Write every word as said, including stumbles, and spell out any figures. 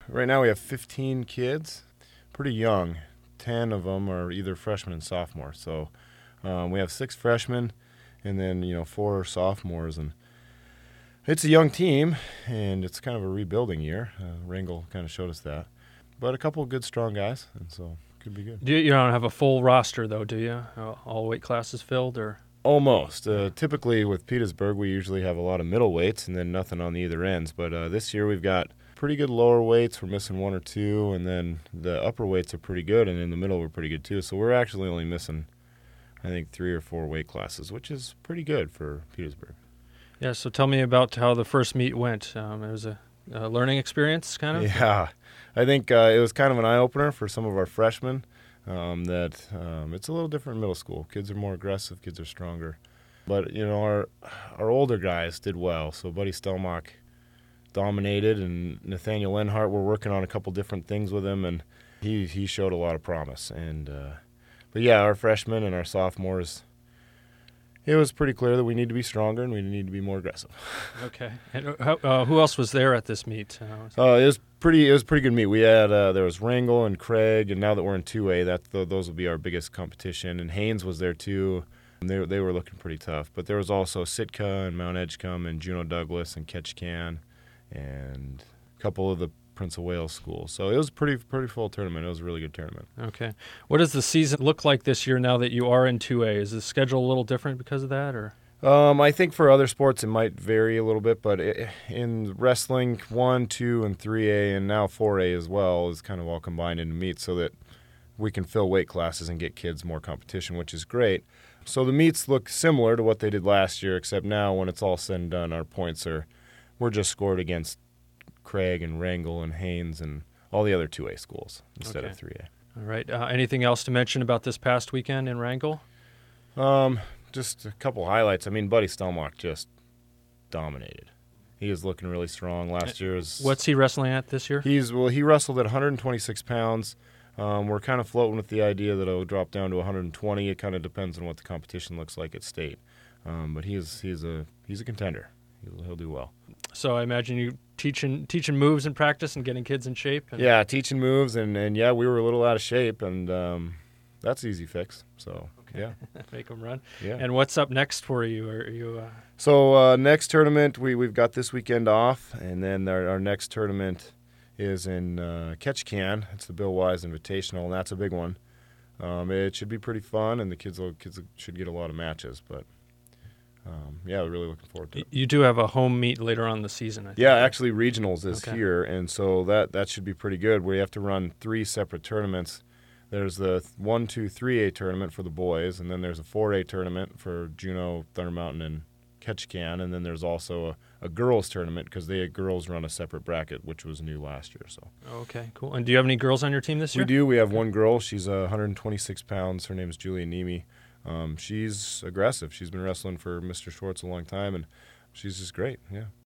right now we have fifteen kids, pretty young. ten of them are either freshmen and sophomores. So um, we have six freshmen and then, you know, four sophomores. And it's a young team, and it's kind of a rebuilding year. Uh, Wrangell kind of showed us that. But a couple of good, strong guys, and so it could be good. Do you, you don't have a full roster, though, do you? All weight classes filled, or? Almost. Uh, typically with Petersburg, we usually have a lot of middle weights and then nothing on the either ends. But uh, this year we've got pretty good lower weights. We're missing one or two, and then the upper weights are pretty good, and in the middle we're pretty good too. So we're actually only missing, I think, three or four weight classes, which is pretty good for Petersburg. Yeah, so tell me about how the first meet went. Um, it was a, a learning experience, kind of? Yeah. I think uh, it was kind of an eye-opener for some of our freshmen um, that um, it's a little different in middle school. Kids are more aggressive. Kids are stronger. But, you know, our our older guys did well. So Buddy Stelmach dominated, and Nathaniel Lenhart, we're working on a couple different things with him, and he, he showed a lot of promise. And uh, But, yeah, our freshmen and our sophomores, it was pretty clear that we need to be stronger and we need to be more aggressive. Okay. And uh, uh, who else was there at this meet? Uh, uh, it was pretty. It was a pretty good meet. We had uh, there was Wrangell and Craig, and now that we're in two A, that th- those will be our biggest competition. And Haynes was there too. And they they were looking pretty tough. But there was also Sitka and Mount Edgecombe and Juneau Douglas and Ketchikan, and a couple of the Prince of Wales schools. So it was a pretty pretty full tournament. It was a really good tournament. Okay. What does the season look like this year now that you are in two A? Is the schedule a little different because of that, or? Um, I think for other sports it might vary a little bit, but it, in wrestling, one, two, and three A, and now four A as well, is kind of all combined into meets so that we can fill weight classes and get kids more competition, which is great. So the meets look similar to what they did last year, except now when it's all said and done, our points are, we're just scored against Craig and Wrangell and Haynes and all the other two A schools instead Okay. of three A. All right. Uh, anything else to mention about this past weekend in Wrangell? Um, just a couple highlights. I mean, Buddy Stelmach just dominated. He is looking really strong. Last year was, What's he wrestling at this year? He's well. He wrestled at one hundred twenty-six pounds. Um, we're kind of floating with the idea that it'll drop down to one hundred twenty. It kind of depends on what the competition looks like at state. Um, but he's he's a he's a contender. He'll, he'll do well. So I imagine you teaching teaching moves in practice and getting kids in shape. And Yeah, teaching moves, and, and yeah, we were a little out of shape, and um, that's easy fix. So okay. yeah, Make them run. yeah. And what's up next for you? Are you? Uh... So uh, next tournament we we've got this weekend off, and then our, our next tournament is in uh, Ketchikan. It's the Bill Wise Invitational, and that's a big one. Um, it should be pretty fun, and the kids will, kids should get a lot of matches. But um, yeah, we're really looking forward to it. You do have a home meet later on in the season, I think. Yeah, actually regionals is Okay. here, and so that, that should be pretty good. We have to run three separate tournaments. There's the one, two, three A tournament for the boys, and then there's a four A tournament for Juneau, Thunder Mountain, and Ketchikan, and then there's also a, a girls tournament because they girls run a separate bracket, which was new last year. So Okay, cool. And do you have any girls on your team this year? we do. We have one girl. She's uh, one hundred twenty-six pounds. Her name is Julia Nemi. Um, she's aggressive. She's been wrestling for Mister Schwartz a long time, and she's just great. Yeah.